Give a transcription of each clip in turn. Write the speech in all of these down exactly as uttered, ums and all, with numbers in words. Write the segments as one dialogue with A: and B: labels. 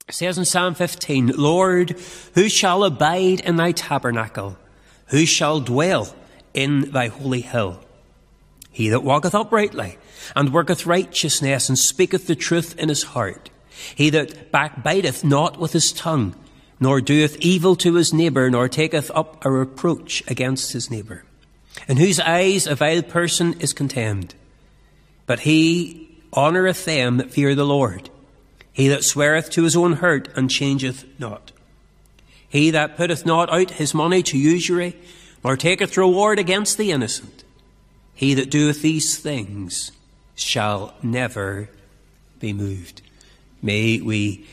A: It says in Psalm fifteen, Lord, who shall abide in thy tabernacle? Who shall dwell in thy holy hill? He that walketh uprightly, and worketh righteousness, and speaketh the truth in his heart. He that backbiteth not with his tongue, nor doeth evil to his neighbour, nor taketh up a reproach against his neighbour. In whose eyes a vile person is contemned. But he honoureth them that fear the Lord. He that sweareth to his own hurt, and changeth not. He that putteth not out his money to usury, nor taketh reward against the innocent. He that doeth these things shall never be moved. May we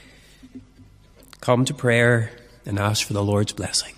A: come to prayer and ask for the Lord's blessing.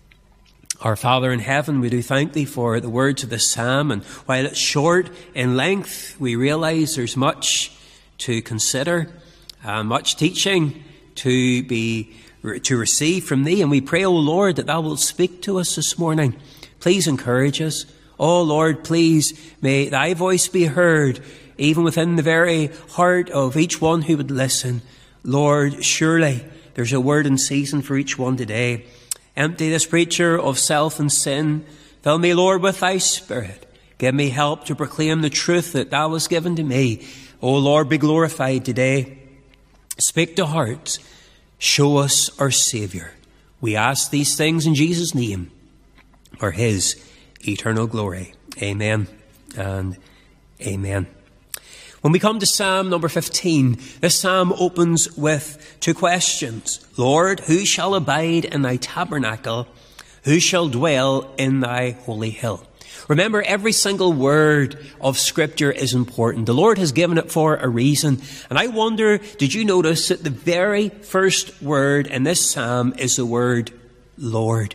A: Our Father in heaven, we do thank thee for the words of this psalm, and while it's short in length, we realise there's much to consider, uh, much teaching to be to receive from thee, and we pray, O Lord, that thou wilt speak to us this morning. Please encourage us. O Lord, please may thy voice be heard, even within the very heart of each one who would listen. Lord, surely there's a word in season for each one today. Empty this preacher of self and sin. Fill me, Lord, with thy Spirit. Give me help to proclaim the truth that thou hast given to me. O Lord, be glorified today. Speak to hearts. Show us our Saviour. We ask these things in Jesus' name, for his eternal glory. Amen and amen. When we come to Psalm number fifteen, this psalm opens with two questions. Lord, who shall abide in thy tabernacle? Who shall dwell in thy holy hill? Remember, every single word of Scripture is important. The Lord has given it for a reason. And I wonder, did you notice that the very first word in this psalm is the word Lord?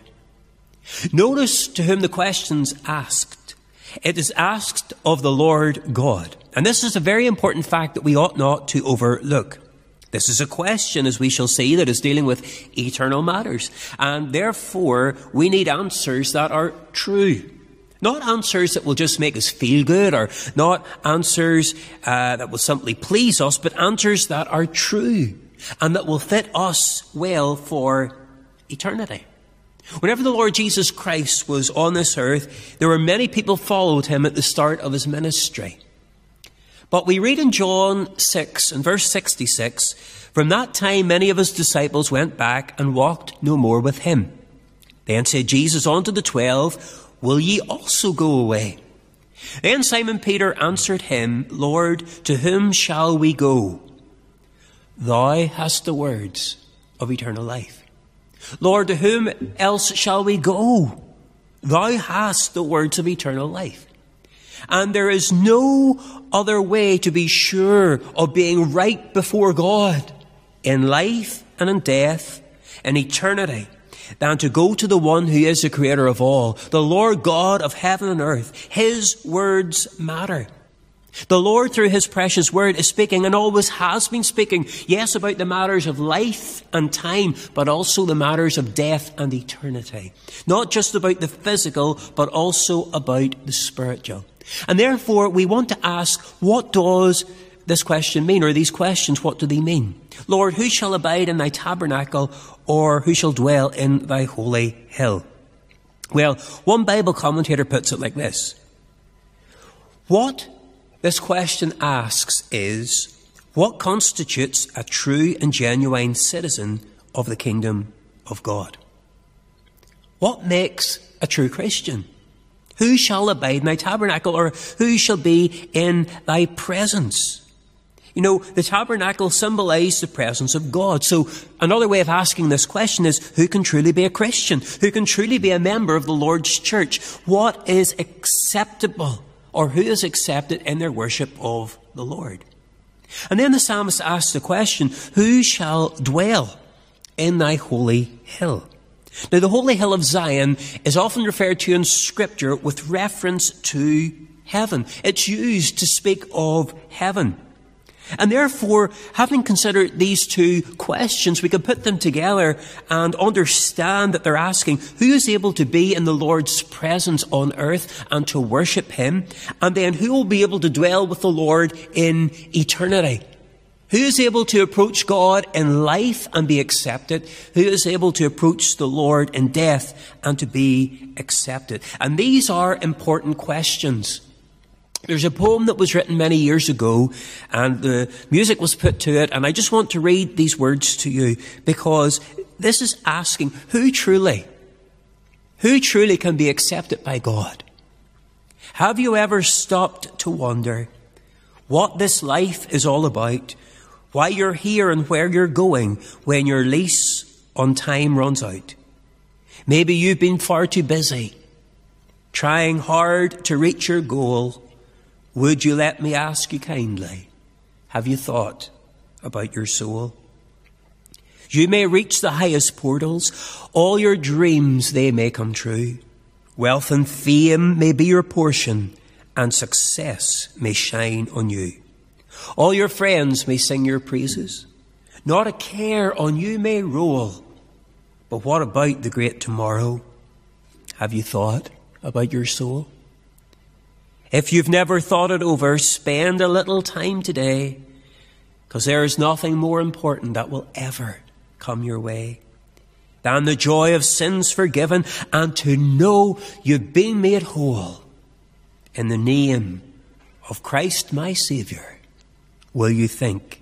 A: Notice to whom the question's asked. It is asked of the Lord God. And this is a very important fact that we ought not to overlook. This is a question, as we shall see, that is dealing with eternal matters. And therefore, we need answers that are true. Not answers that will just make us feel good, or not answers uh, that will simply please us, but answers that are true and that will fit us well for eternity. Whenever the Lord Jesus Christ was on this earth, there were many people followed him at the start of his ministry. But we read in John six and verse sixty-six, from that time many of his disciples went back and walked no more with him. Then said Jesus unto the twelve, will ye also go away? Then Simon Peter answered him, Lord, to whom shall we go? Thou hast the words of eternal life. Lord, to whom else shall we go? Thou hast the words of eternal life. And there is no other way to be sure of being right before God in life and in death, in eternity, than to go to the one who is the creator of all, the Lord God of heaven and earth. His words matter. The Lord, through his precious word, is speaking and always has been speaking, yes, about the matters of life and time, but also the matters of death and eternity. Not just about the physical, but also about the spiritual. And therefore, we want to ask, what does this question mean, or these questions, what do they mean? Lord, who shall abide in thy tabernacle, or who shall dwell in thy holy hill? Well, one Bible commentator puts it like this. What this question asks is, what constitutes a true and genuine citizen of the kingdom of God? What makes a true Christian? Who shall abide in thy tabernacle, or who shall be in thy presence? You know, the tabernacle symbolized the presence of God. So another way of asking this question is, who can truly be a Christian? Who can truly be a member of the Lord's church? What is acceptable, or who is accepted in their worship of the Lord? And then the psalmist asks the question, who shall dwell in thy holy hill? Now, the holy hill of Zion is often referred to in Scripture with reference to heaven. It's used to speak of heaven. And therefore, having considered these two questions, we can put them together and understand that they're asking, who is able to be in the Lord's presence on earth and to worship him? And then who will be able to dwell with the Lord in eternity? Who is able to approach God in life and be accepted? Who is able to approach the Lord in death and to be accepted? And these are important questions. There's a poem that was written many years ago, and the music was put to it, and I just want to read these words to you, because this is asking, who truly, who truly can be accepted by God? Have you ever stopped to wonder what this life is all about, why you're here and where you're going when your lease on time runs out? Maybe you've been far too busy, trying hard to reach your goal. Would you let me ask you kindly, have you thought about your soul? You may reach the highest portals, all your dreams they may come true. Wealth and fame may be your portion, and success may shine on you. All your friends may sing your praises. Not a care on you may roll. But what about the great tomorrow? Have you thought about your soul? If you've never thought it over, spend a little time today, because there is nothing more important that will ever come your way than the joy of sins forgiven and to know you've been made whole. In the name of Christ my Saviour, will you think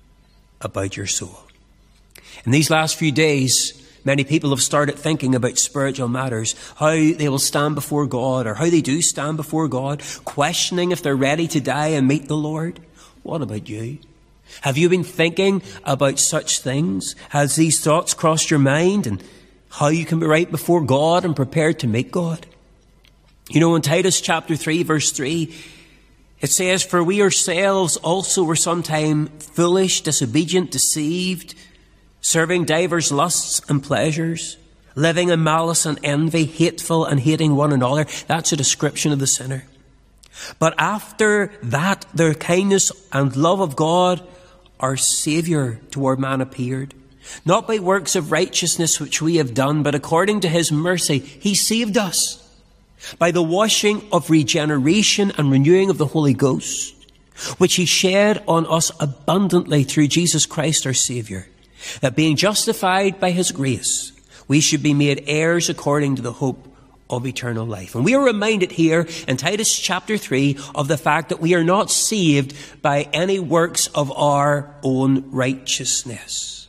A: about your soul? In these last few days, many people have started thinking about spiritual matters, how they will stand before God, or how they do stand before God, questioning if they're ready to die and meet the Lord. What about you? Have you been thinking about such things? Has these thoughts crossed your mind, and how you can be right before God and prepared to meet God? You know, in Titus chapter three, verse three, it says, "For we ourselves also were sometime foolish, disobedient, deceived, serving divers lusts and pleasures, living in malice and envy, hateful and hating one another." That's a description of the sinner. "But after that, the kindness and love of God, our Saviour, toward man appeared, not by works of righteousness which we have done, but according to his mercy, he saved us by the washing of regeneration and renewing of the Holy Ghost, which he shed on us abundantly through Jesus Christ our Saviour, that being justified by his grace, we should be made heirs according to the hope of eternal life." And we are reminded here in Titus chapter three of the fact that we are not saved by any works of our own righteousness.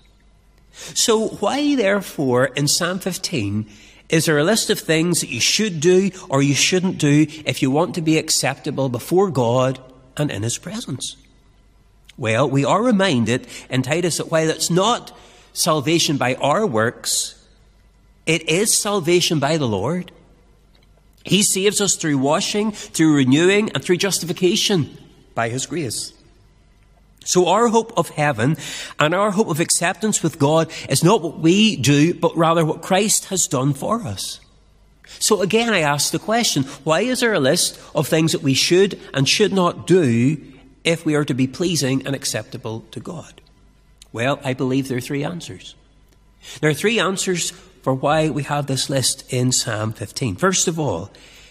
A: So why, therefore, in Psalm fifteen, is there a list of things that you should do or you shouldn't do if you want to be acceptable before God and in his presence? Well, we are reminded in Titus that while it's not salvation by our works, it is salvation by the Lord. He saves us through washing, through renewing, and through justification by his grace. So our hope of heaven and our hope of acceptance with God is not what we do, but rather what Christ has done for us. So again, I ask the question, why is there a list of things that we should and should not do if we are to be pleasing and acceptable to God? Well, I believe there are three answers. There are three answers for why we have this list in Psalm fifteen. First of all,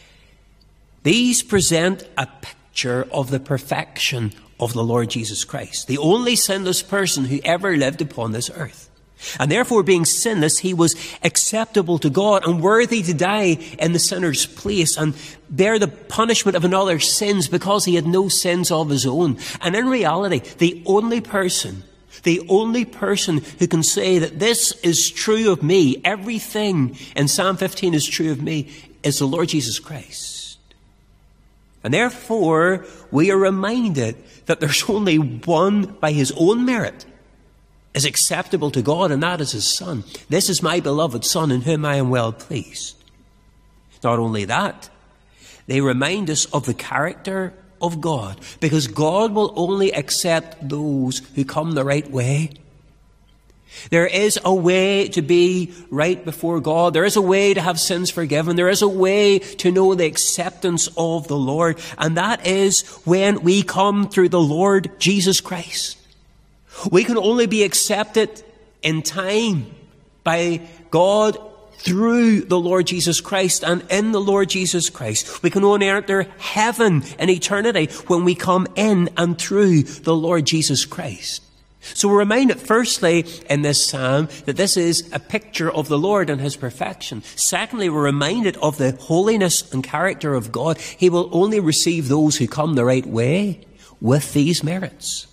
A: these present a picture of the perfection of the Lord Jesus Christ, the only sinless person who ever lived upon this earth. And therefore, being sinless, he was acceptable to God and worthy to die in the sinner's place and bear the punishment of another's sins because he had no sins of his own. And in reality, the only person, the only person who can say that this is true of me, everything in Psalm fifteen is true of me, is the Lord Jesus Christ. And therefore, we are reminded that there's only one by his own merit is acceptable to God, and that is his Son. "This is my beloved Son in whom I am well pleased." Not only that, they remind us of the character of God, because God will only accept those who come the right way. There is a way to be right before God. There is a way to have sins forgiven. There is a way to know the acceptance of the Lord, and that is when we come through the Lord Jesus Christ. We can only be accepted in time by God through the Lord Jesus Christ, and in the Lord Jesus Christ. We can only enter heaven in eternity when we come in and through the Lord Jesus Christ. So we're reminded, firstly, in this psalm, that this is a picture of the Lord and his perfection. Secondly, we're reminded of the holiness and character of God. He will only receive those who come the right way with these merits.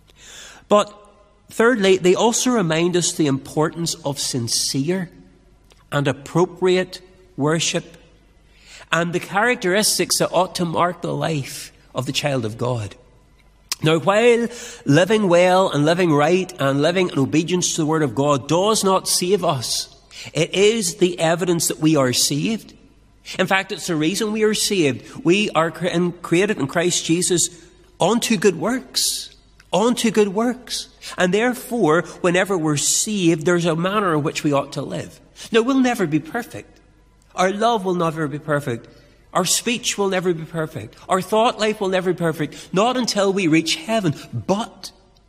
A: But thirdly, they also remind us the importance of sincere and appropriate worship and the characteristics that ought to mark the life of the child of God. Now, while living well and living right and living in obedience to the Word of God does not save us, it is the evidence that we are saved. In fact, it's the reason we are saved. We are created in Christ Jesus unto good works. Unto good works. And therefore, whenever we're saved, there's a manner in which we ought to live. Now, we'll never be perfect. Our love will never be perfect. Our speech will never be perfect. Our thought life will never be perfect. Not until we reach heaven. But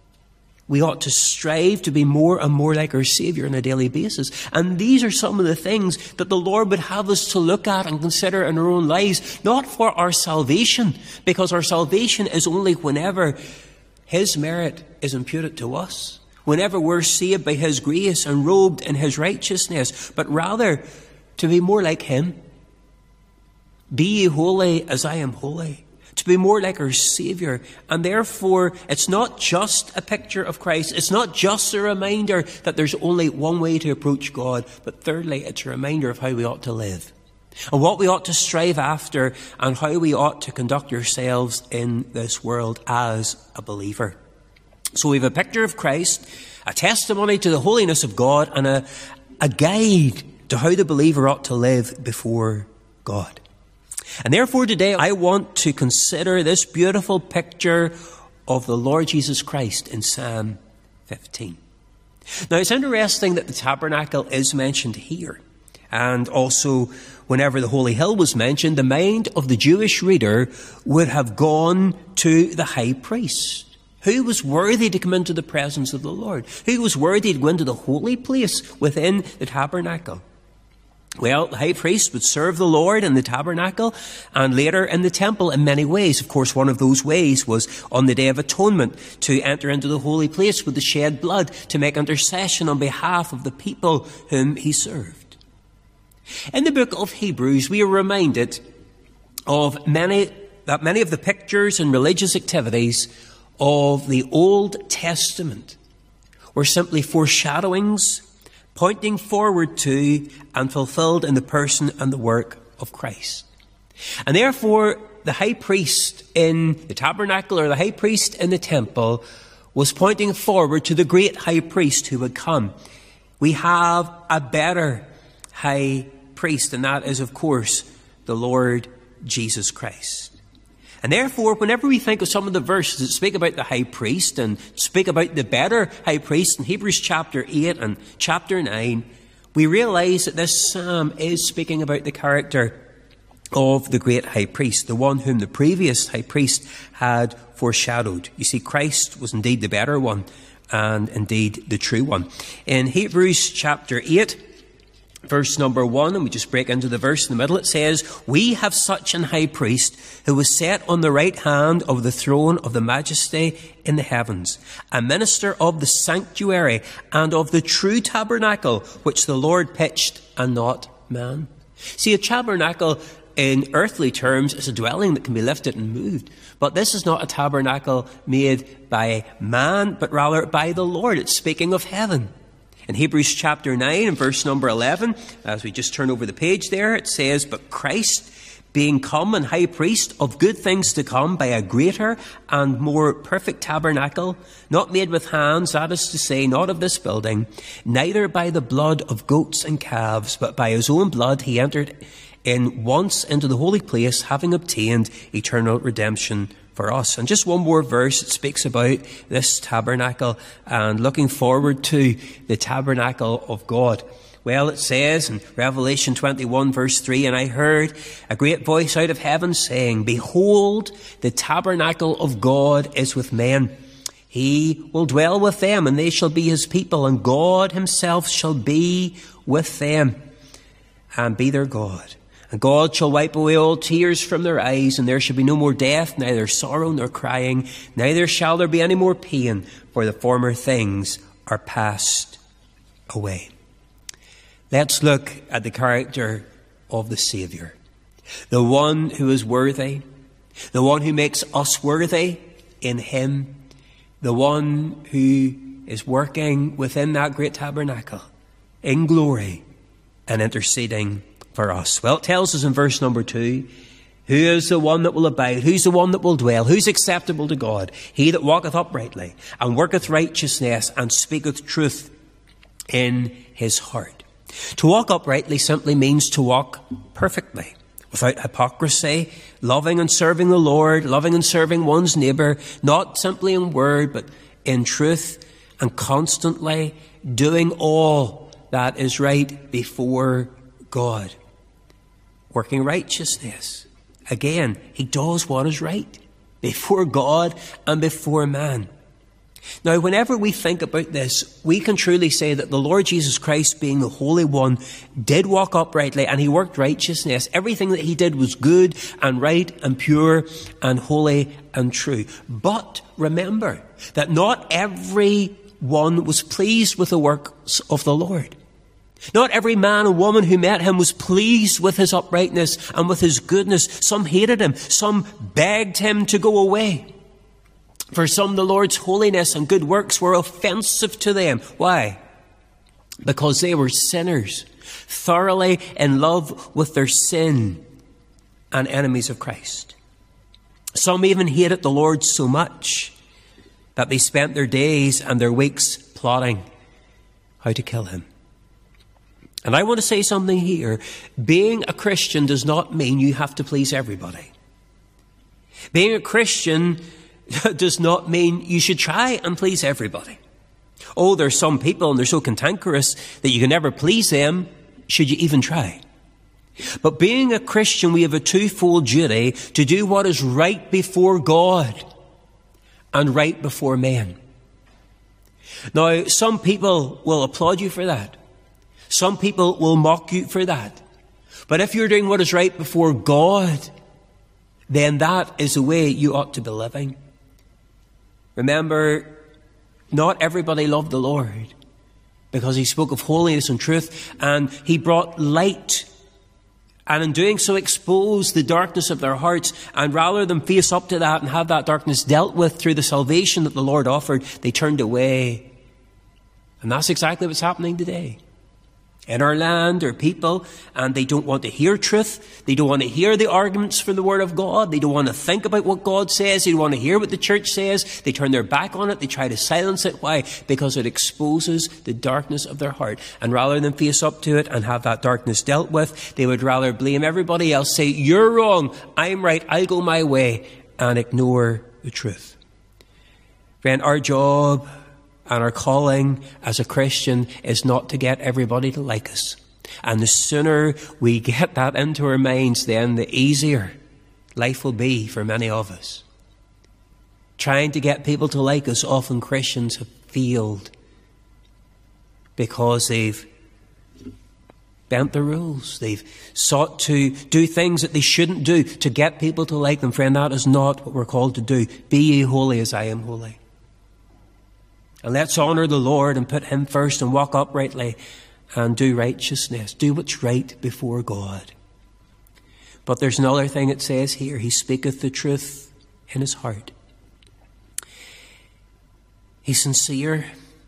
A: we ought to strive to be more and more like our Saviour on a daily basis. And these are some of the things that the Lord would have us to look at and consider in our own lives. Not for our salvation, because our salvation is only whenever his merit is imputed to us. Whenever we're saved by his grace and robed in his righteousness. But rather to be more like him. Be ye holy as I am holy. To be more like our Saviour. And therefore, it's not just a picture of Christ. It's not just a reminder that there's only one way to approach God. But thirdly, it's a reminder of how we ought to live. And what we ought to strive after and how we ought to conduct ourselves in this world as a believer. So we have a picture of Christ, a testimony to the holiness of God, and a, a guide to how the believer ought to live before God. And therefore today I want to consider this beautiful picture of the Lord Jesus Christ in Psalm fifteen. Now it's interesting that the tabernacle is mentioned here. And also whenever the Holy Hill was mentioned, the mind of the Jewish reader would have gone to the high priest. Who was worthy to come into the presence of the Lord? Who was worthy to go into the holy place within the tabernacle? Well, the high priest would serve the Lord in the tabernacle and later in the temple in many ways. Of course, one of those ways was on the Day of Atonement to enter into the holy place with the shed blood to make intercession on behalf of the people whom he served. In the book of Hebrews, we are reminded of many, that many of the pictures and religious activities of the Old Testament were simply foreshadowings pointing forward to and fulfilled in the person and the work of Christ. And therefore, the high priest in the tabernacle or the high priest in the temple was pointing forward to the great high priest who would come. We have a better high priest, and that is, of course, the Lord Jesus Christ. And therefore, whenever we think of some of the verses that speak about the high priest and speak about the better high priest in Hebrews chapter eight and chapter nine, we realize that this psalm is speaking about the character of the great high priest, the one whom the previous high priest had foreshadowed. You see, Christ was indeed the better one and indeed the true one. In Hebrews chapter eight, verse number one, and we just break into the verse in the middle, it says, "We have such an high priest who was set on the right hand of the throne of the majesty in the heavens, a minister of the sanctuary and of the true tabernacle, which the Lord pitched and not man." See, a tabernacle in earthly terms is a dwelling that can be lifted and moved. But this is not a tabernacle made by man, but rather by the Lord. It's speaking of heaven. In Hebrews chapter nine and verse number eleven, as we just turn over the page there, it says, "But Christ, being come and high priest of good things to come by a greater and more perfect tabernacle, not made with hands, that is to say, not of this building, neither by the blood of goats and calves, but by his own blood he entered in once into the holy place, having obtained eternal redemption for us." And just one more verse that speaks about this tabernacle and looking forward to the tabernacle of God. Well, it says in Revelation twenty-one verse three, "And I heard a great voice out of heaven saying, Behold, the tabernacle of God is with men. He will dwell with them, and they shall be his people, and God himself shall be with them and be their God. And God shall wipe away all tears from their eyes, and there shall be no more death, neither sorrow nor crying, neither shall there be any more pain, for the former things are passed away. Let's look at the character of the Saviour, the one who is worthy, the one who makes us worthy in him, the one who is working within that great tabernacle in glory and interceding for us. Well, it tells us in verse number two, who is the one that will abide? Who's the one that will dwell? Who's acceptable to God? He that walketh uprightly and worketh righteousness and speaketh truth in his heart. To walk uprightly simply means to walk perfectly, without hypocrisy, loving and serving the Lord, loving and serving one's neighbour, not simply in word, but in truth, and constantly doing all that is right before God. Working righteousness. Again, he does what is right before God and before man. Now, whenever we think about this, we can truly say that the Lord Jesus Christ, being the Holy One, did walk uprightly and he worked righteousness. Everything that he did was good and right and pure and holy and true. But remember that not everyone was pleased with the works of the Lord. Not every man and woman who met him was pleased with his uprightness and with his goodness. Some hated him. Some begged him to go away. For some, the Lord's holiness and good works were offensive to them. Why? Because they were sinners, thoroughly in love with their sin and enemies of Christ. Some even hated the Lord so much that they spent their days and their weeks plotting how to kill him. And I want to say something here. Being a Christian does not mean you have to please everybody. Being a Christian does not mean you should try and please everybody. Oh, there's some people and they're so cantankerous that you can never please them, should you even try. But being a Christian, we have a twofold duty to do what is right before God and right before men. Now, some people will applaud you for that. Some people will mock you for that. But if you're doing what is right before God, then that is the way you ought to be living. Remember, not everybody loved the Lord because he spoke of holiness and truth, and he brought light, and in doing so exposed the darkness of their hearts. And rather than face up to that and have that darkness dealt with through the salvation that the Lord offered, they turned away. And that's exactly what's happening today in our land, or people, and they don't want to hear truth. They don't want to hear the arguments for the Word of God. They don't want to think about what God says. They don't want to hear what the church says. They turn their back on it. They try to silence it. Why? Because it exposes the darkness of their heart. And rather than face up to it and have that darkness dealt with, they would rather blame everybody else, say, you're wrong, I'm right, I'll go my way, and ignore the truth. Friend, our job and our calling as a Christian is not to get everybody to like us. And the sooner we get that into our minds, then the easier life will be for many of us. Trying to get people to like us, often Christians have failed because they've bent the rules. They've sought to do things that they shouldn't do to get people to like them. Friend, that is not what we're called to do. Be ye holy as I am holy. And let's honour the Lord and put him first and walk uprightly and do righteousness. Do what's right before God. But there's another thing it says here. He speaketh the truth in his heart. He's sincere.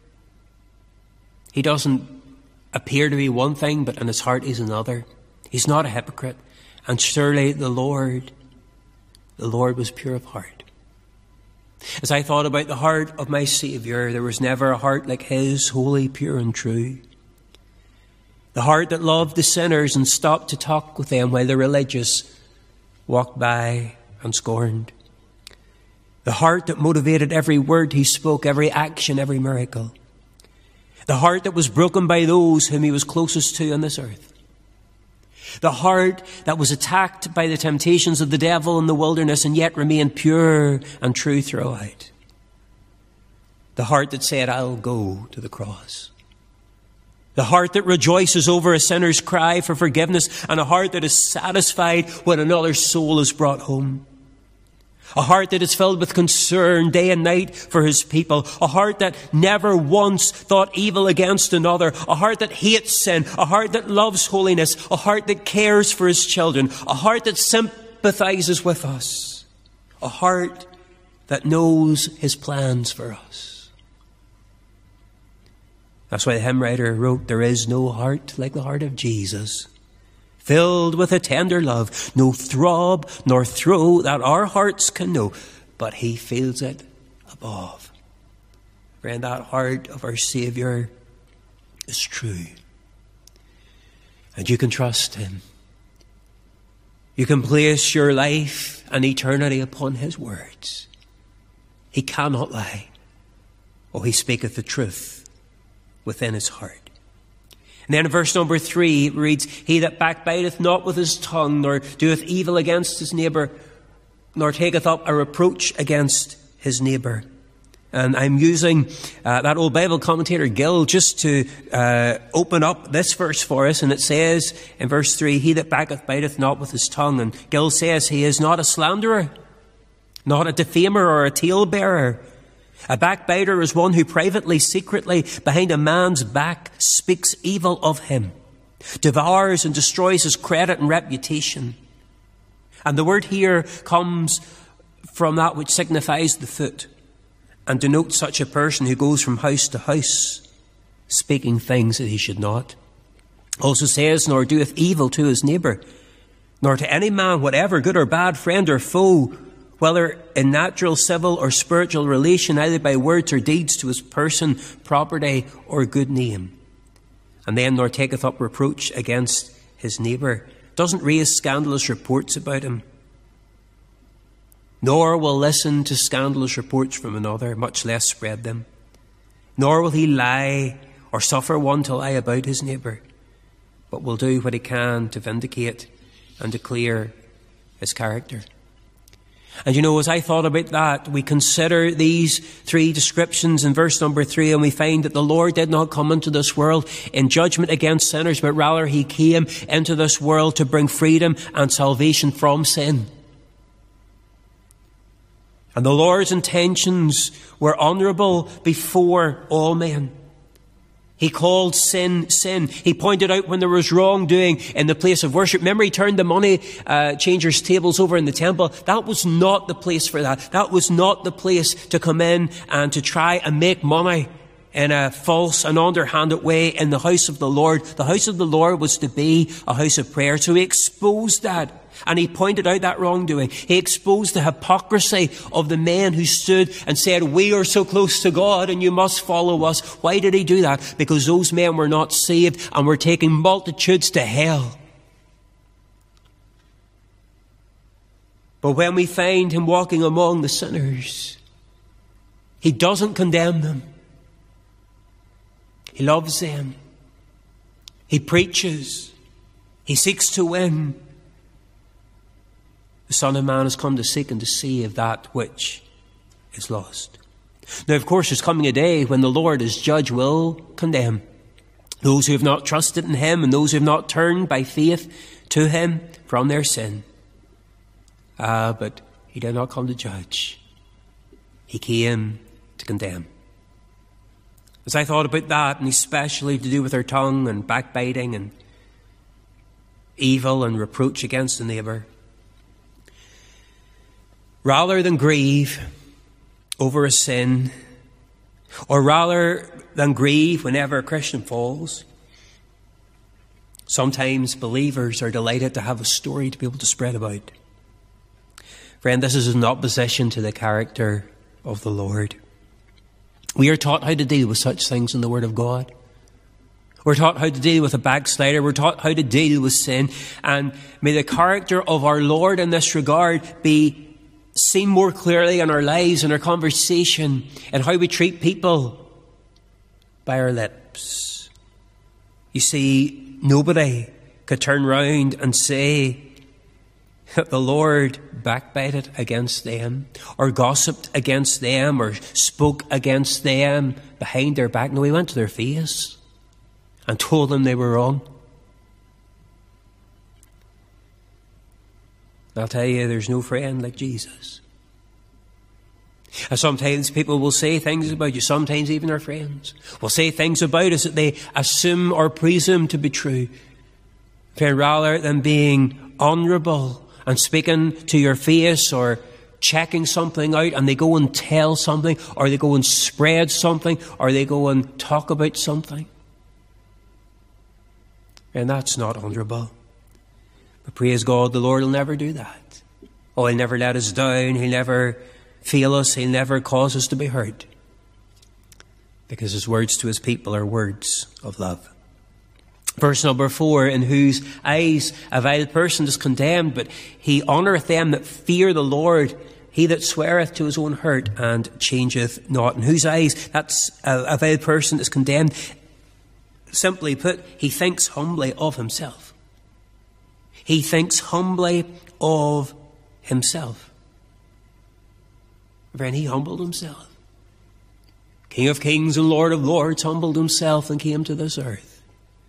A: He doesn't appear to be one thing, but in his heart he's another. He's not a hypocrite. And surely the Lord, the Lord was pure of heart. As I thought about the heart of my Saviour, there was never a heart like his, holy, pure and true. The heart that loved the sinners and stopped to talk with them while the religious walked by and scorned. The heart that motivated every word he spoke, every action, every miracle. The heart that was broken by those whom he was closest to on this earth. The heart that was attacked by the temptations of the devil in the wilderness and yet remained pure and true throughout. The heart that said, I'll go to the cross. The heart that rejoices over a sinner's cry for forgiveness, and a heart that is satisfied when another soul is brought home. A heart that is filled with concern day and night for his people. A heart that never once thought evil against another. A heart that hates sin. A heart that loves holiness. A heart that cares for his children. A heart that sympathizes with us. A heart that knows his plans for us. That's why the hymn writer wrote, there is no heart like the heart of Jesus, filled with a tender love, no throb nor throe that our hearts can know, but he feels it above. Friend, that heart of our Saviour is true. And you can trust him. You can place your life and eternity upon his words. He cannot lie. Oh, he speaketh the truth within his heart. And then in verse number three, it reads, he that backbiteth not with his tongue, nor doeth evil against his neighbour, nor taketh up a reproach against his neighbour. And I'm using uh, that old Bible commentator Gill just to uh, open up this verse for us. And it says in verse three, he that backbiteth not with his tongue. And Gill says he is not a slanderer, not a defamer or a talebearer. A backbiter is one who privately, secretly, behind a man's back, speaks evil of him, devours and destroys his credit and reputation. And the word here comes from that which signifies the foot, and denotes such a person who goes from house to house, speaking things that he should not. Also says, nor doeth evil to his neighbour, nor to any man whatever, good or bad, friend or foe, whether in natural, civil, or spiritual relation, either by words or deeds, to his person, property, or good name. And then, nor taketh up reproach against his neighbour, doesn't raise scandalous reports about him, nor will listen to scandalous reports from another, much less spread them. Nor will he lie or suffer one to lie about his neighbour, but will do what he can to vindicate and declare his character. And you know, as I thought about that, we consider these three descriptions in verse number three, and we find that the Lord did not come into this world in judgment against sinners, but rather he came into this world to bring freedom and salvation from sin. And the Lord's intentions were honourable before all men. He called sin, sin. He pointed out when there was wrongdoing in the place of worship. Remember, he turned the money uh, changers' tables over in the temple. That was not the place for that. That was not the place to come in and to try and make money in a false and underhanded way in the house of the Lord. The house of the Lord was to be a house of prayer. So he exposed that. And he pointed out that wrongdoing. He exposed the hypocrisy of the men who stood and said, we are so close to God and you must follow us. Why did he do that? Because those men were not saved and were taking multitudes to hell. But when we find him walking among the sinners, he doesn't condemn them. He loves them. He preaches. He seeks to win. The Son of Man has come to seek and to save that which is lost. Now, of course, there's coming a day when the Lord as judge will condemn those who have not trusted in him and those who have not turned by faith to him from their sin. Ah, but he did not come to judge. He came to condemn. As I thought about that, and especially to do with our tongue and backbiting and evil and reproach against the neighbour, rather than grieve over a sin, or rather than grieve whenever a Christian falls, sometimes believers are delighted to have a story to be able to spread about. Friend, this is in opposition to the character of the Lord. We are taught how to deal with such things in the Word of God. We're taught how to deal with a backslider. We're taught how to deal with sin. And may the character of our Lord in this regard be seen more clearly in our lives, in our conversation, and how we treat people by our lips. You see, nobody could turn round and say that the Lord backbited against them, or gossiped against them, or spoke against them behind their back. No, he went to their face and told them they were wrong. I'll tell you, there's no friend like Jesus. And sometimes people will say things about you, sometimes even our friends will say things about us that they assume or presume to be true. Friend, rather than being honourable and speaking to your face or checking something out, and they go and tell something, or they go and spread something, or they go and talk about something. And that's not honourable. But praise God, the Lord will never do that. Oh, He'll never let us down. He'll never fail us. He'll never cause us to be hurt. Because His words to His people are words of love. Verse number four, in whose eyes a vile person is condemned, but he honoureth them that fear the Lord. He that sweareth to his own hurt and changeth not. In whose eyes that's a, a vile person is condemned. Simply put, he thinks humbly of himself. He thinks humbly of himself. Friend, he humbled himself. King of kings and Lord of lords humbled himself and came to this earth.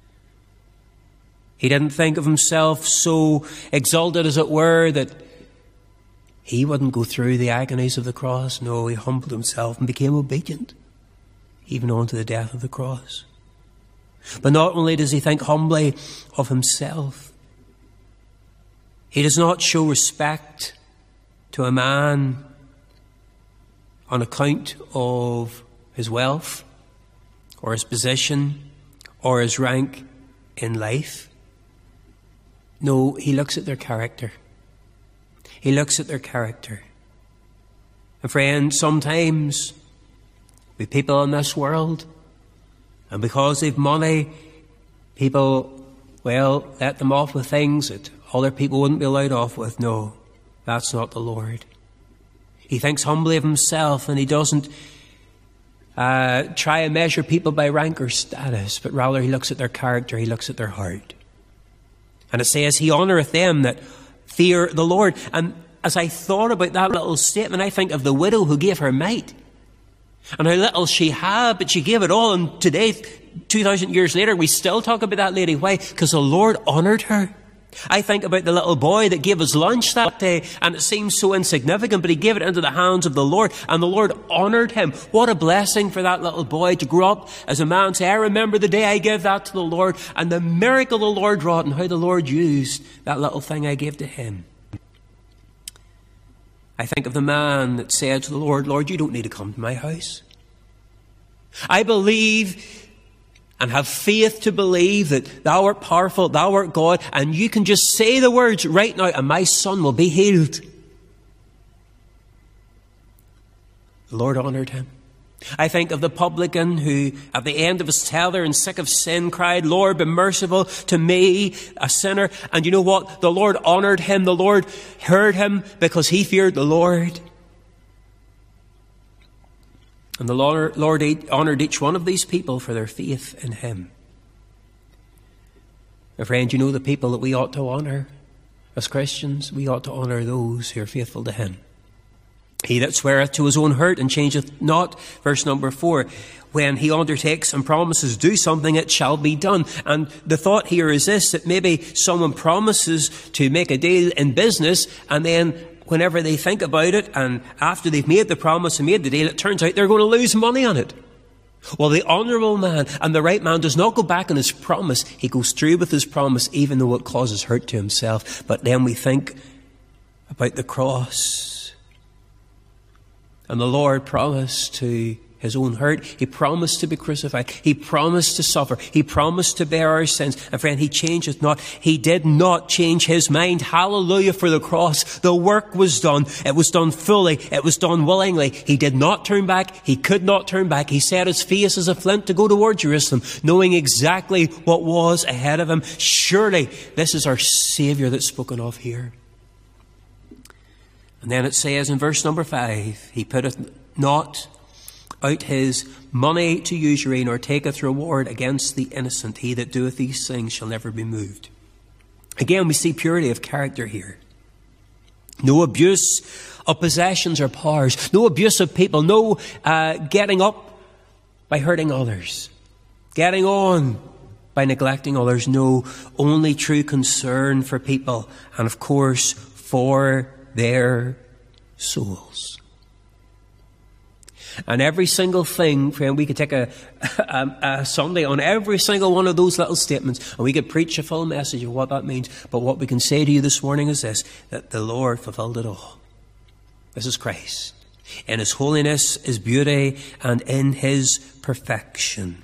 A: He didn't think of himself so exalted, as it were, that he wouldn't go through the agonies of the cross. No, he humbled himself and became obedient, even unto the death of the cross. But not only does he think humbly of himself, he does not show respect to a man on account of his wealth or his position or his rank in life. No, he looks at their character. He looks at their character. And friend, sometimes with people in this world, and because they've money, people, well, let them off with things that other people wouldn't be allowed off with. No, that's not the Lord. He thinks humbly of himself, and he doesn't uh, try and measure people by rank or status, but rather he looks at their character, he looks at their heart. And it says, he honoureth them that fear the Lord. And as I thought about that little statement, I think of the widow who gave her mite. And how little she had, but she gave it all. And today, two thousand years later, we still talk about that lady. Why? Because the Lord honoured her. I think about the little boy that gave his lunch that day, and it seems so insignificant, but he gave it into the hands of the Lord, and the Lord honoured him. What a blessing for that little boy to grow up as a man and say, I remember the day I gave that to the Lord, and the miracle the Lord wrought, and how the Lord used that little thing I gave to him. I think of the man that said to the Lord, Lord, you don't need to come to my house. I believe and have faith to believe that thou art powerful, thou art God, and you can just say the words right now and my son will be healed. The Lord honoured him. I think of the publican who, at the end of his tether and sick of sin, cried, Lord, be merciful to me, a sinner. And you know what? The Lord honoured him. The Lord heard him because he feared the Lord. And the Lord, Lord honoured each one of these people for their faith in him. My friend, you know the people that we ought to honour as Christians? We ought to honour those who are faithful to him. He that sweareth to his own hurt and changeth not, verse number four, when he undertakes and promises do something, it shall be done. And the thought here is this, that maybe someone promises to make a deal in business, and then whenever they think about it, and after they've made the promise and made the deal, it turns out they're going to lose money on it. Well, the honourable man and the right man does not go back on his promise. He goes through with his promise, even though it causes hurt to himself. But then we think about the cross. And the Lord promised to his own hurt. He promised to be crucified. He promised to suffer. He promised to bear our sins. And friend, he changeth not. He did not change his mind. Hallelujah for the cross. The work was done. It was done fully. It was done willingly. He did not turn back. He could not turn back. He set his face as a flint to go toward Jerusalem, knowing exactly what was ahead of him. Surely this is our Saviour that's spoken of here. And then it says in verse number five, he putteth not out his money to usury, nor taketh reward against the innocent. He that doeth these things shall never be moved. Again, we see purity of character here. No abuse of possessions or powers. No abuse of people. No uh, getting up by hurting others. Getting on by neglecting others. No, only true concern for people and, of course, for their souls. And every single thing, friend, we could take a, a, a Sunday on every single one of those little statements, and we could preach a full message of what that means. But what we can say to you this morning is this, that the Lord fulfilled it all. This is Christ. In His holiness, His beauty, and in His perfection.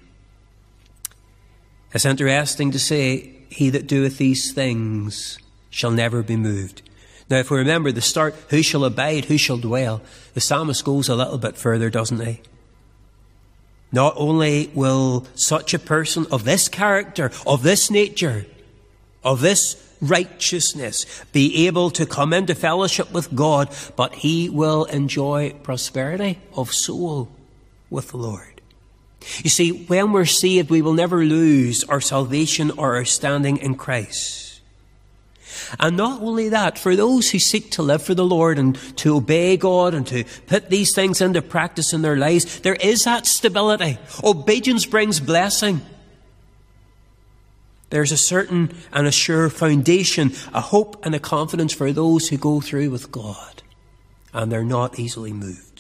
A: It's interesting to say, he that doeth these things shall never be moved. Now, if we remember the start, who shall abide, who shall dwell? The psalmist goes a little bit further, doesn't he? Not only will such a person of this character, of this nature, of this righteousness be able to come into fellowship with God, but he will enjoy prosperity of soul with the Lord. You see, when we're saved, we will never lose our salvation or our standing in Christ. And not only that, for those who seek to live for the Lord and to obey God and to put these things into practice in their lives, there is that stability. Obedience brings blessing. There's a certain and a sure foundation, a hope and a confidence for those who go through with God. And they're not easily moved.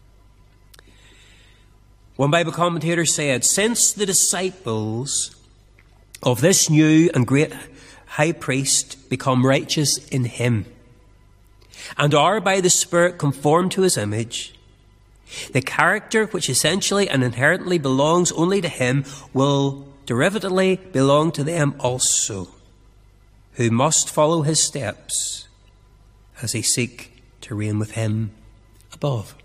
A: One Bible commentator said, since the disciples of this new and great high priest become righteous in him and are by the Spirit conformed to his image, the character which essentially and inherently belongs only to him will derivatively belong to them also, who must follow his steps as they seek to reign with him above.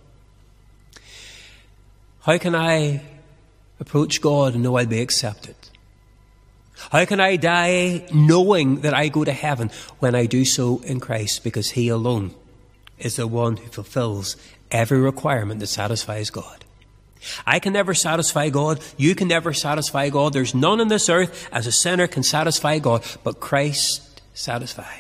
A: How can I approach God and know I'll be accepted? How can I die knowing that I go to heaven when I do so in Christ? Because He alone is the one who fulfills every requirement that satisfies God. I can never satisfy God. You can never satisfy God. There's none on this earth as a sinner can satisfy God, but Christ satisfies.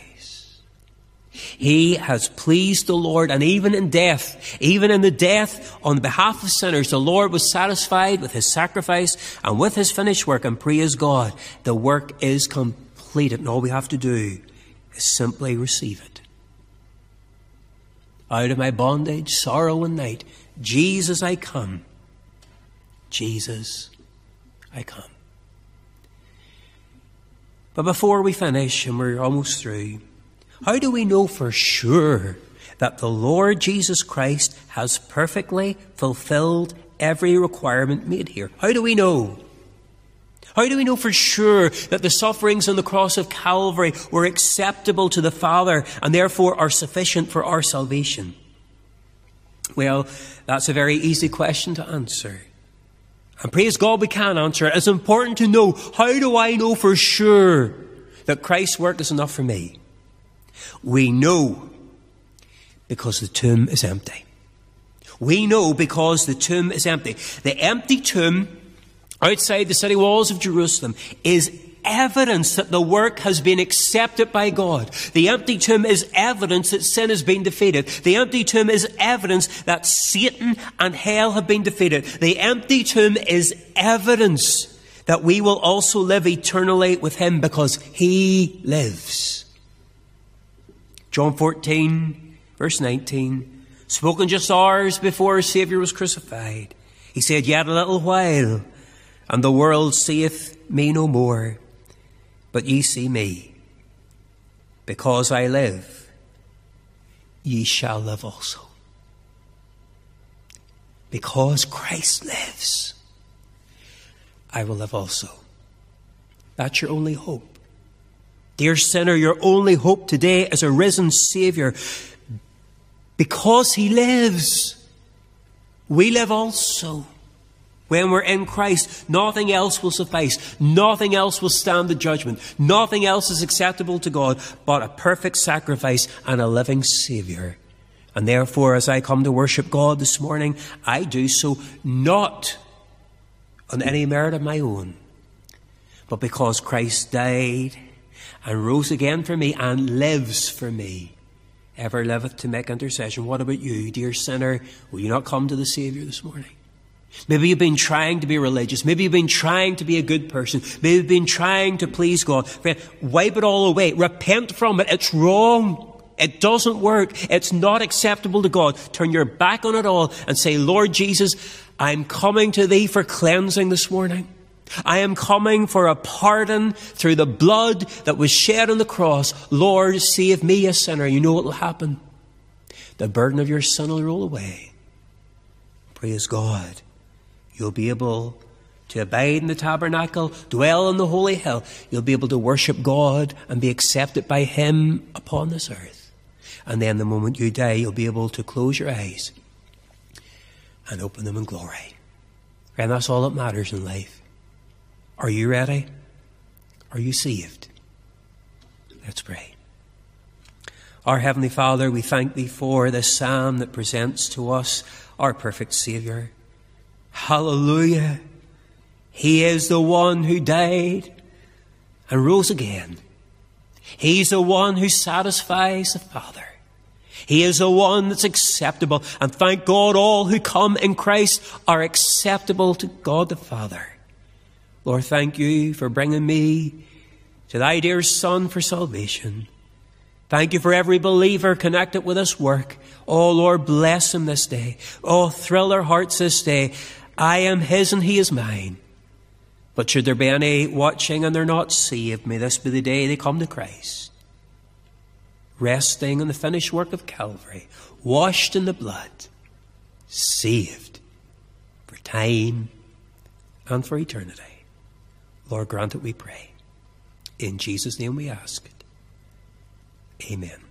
A: He has pleased the Lord, and even in death, even in the death on behalf of sinners, the Lord was satisfied with His sacrifice and with His finished work, and praise God, the work is completed, and all we have to do is simply receive it. Out of my bondage, sorrow and night, Jesus, I come. Jesus, I come. But before we finish, and we're almost through, how do we know for sure that the Lord Jesus Christ has perfectly fulfilled every requirement made here? How do we know? How do we know for sure that the sufferings on the cross of Calvary were acceptable to the Father and therefore are sufficient for our salvation? Well, that's a very easy question to answer. And praise God we can answer it. It's important to know, how do I know for sure that Christ's work is enough for me? We know because the tomb is empty. We know because the tomb is empty. The empty tomb outside the city walls of Jerusalem is evidence that the work has been accepted by God. The empty tomb is evidence that sin has been defeated. The empty tomb is evidence that Satan and hell have been defeated. The empty tomb is evidence that we will also live eternally with Him because He lives. John fourteen, verse nineteen, spoken just hours before our Saviour was crucified. He said, yet a little while, and the world seeth me no more, but ye see me. Because I live, ye shall live also. Because Christ lives, I will live also. That's your only hope. Dear sinner, your only hope today is a risen Saviour. Because He lives, we live also. When we're in Christ, nothing else will suffice. Nothing else will stand the judgment. Nothing else is acceptable to God but a perfect sacrifice and a living Saviour. And therefore, as I come to worship God this morning, I do so not on any merit of my own, but because Christ died and rose again for me and lives for me, ever liveth to make intercession. What about you, dear sinner? Will you not come to the Saviour this morning? Maybe you've been trying to be religious. Maybe you've been trying to be a good person. Maybe you've been trying to please God. Friend, wipe it all away. Repent from it. It's wrong. It doesn't work. It's not acceptable to God. Turn your back on it all and say, Lord Jesus, I'm coming to thee for cleansing this morning. I am coming for a pardon through the blood that was shed on the cross. Lord, save me, a sinner. You know what will happen. The burden of your sin will roll away. Praise God. You'll be able to abide in the tabernacle, dwell in the holy hill. You'll be able to worship God and be accepted by him upon this earth. And then the moment you die, you'll be able to close your eyes and open them in glory. And that's all that matters in life. Are you ready? Are you saved? Let's pray. Our Heavenly Father, we thank thee for this psalm that presents to us our perfect Saviour. Hallelujah. He is the one who died and rose again. He's the one who satisfies the Father. He is the one that's acceptable. And thank God all who come in Christ are acceptable to God the Father. Lord, thank you for bringing me to thy dear Son for salvation. Thank you for every believer connected with this work. Oh, Lord, bless him this day. Oh, thrill their hearts this day. I am his and he is mine. But should there be any watching and they're not saved, may this be the day they come to Christ. Resting in the finished work of Calvary, washed in the blood, saved for time and for eternity. Lord, grant it, we pray. In Jesus' name we ask it. Amen.